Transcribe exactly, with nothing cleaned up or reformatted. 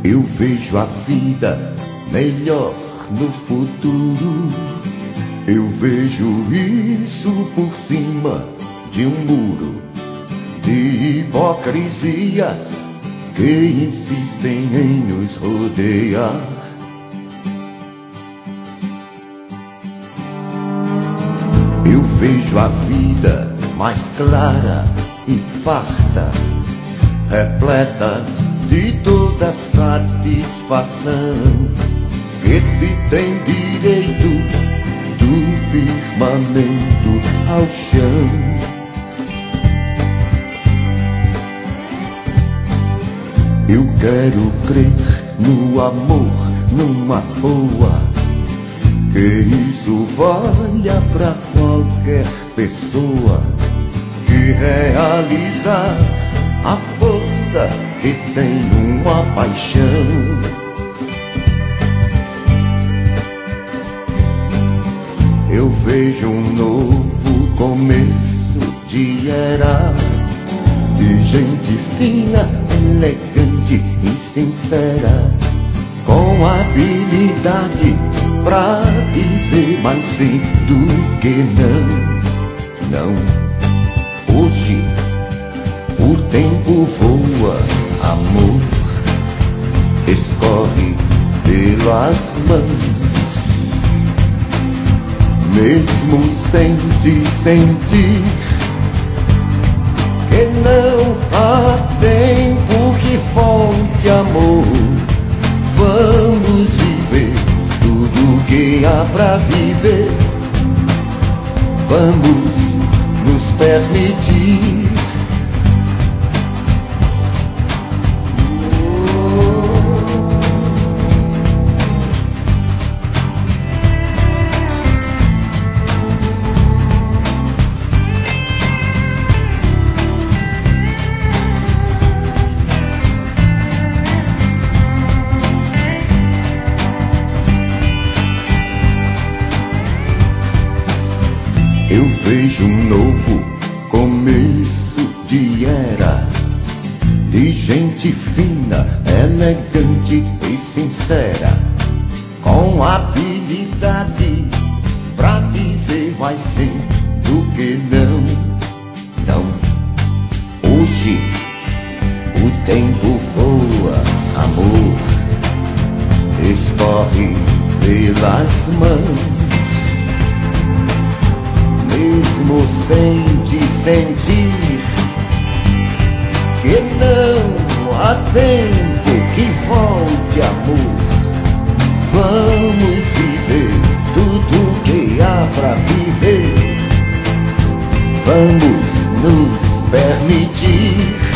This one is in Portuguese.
Eu vejo a vida melhor no futuro. Eu vejo isso por cima de um muro de hipocrisias que insistem em nos rodear. Eu vejo a vida mais clara e farta, repleta de toda satisfação, que se tem direito do firmamento ao chão. Eu quero crer no amor, numa boa, que isso valha pra qualquer pessoa que realizar a força que tem uma paixão. Eu vejo um novo começo de era, de gente fina, elegante e sincera, com habilidade pra dizer mais sim do que não. Não, hoje o tempo voa, amor escorre pelas mãos, mesmo sem te sentir, que não há tempo que falte amor. Vamos viver tudo que há pra viver, vamos nos permitir. Eu vejo um novo começo de era, de gente fina, elegante e sincera, com habilidade pra dizer mais sim do que não. Não, hoje o tempo voa, amor escorre pelas mãos, mesmo sem te sentir, que não há tempo que volte amor. Vamos viver tudo que há pra viver, vamos nos permitir.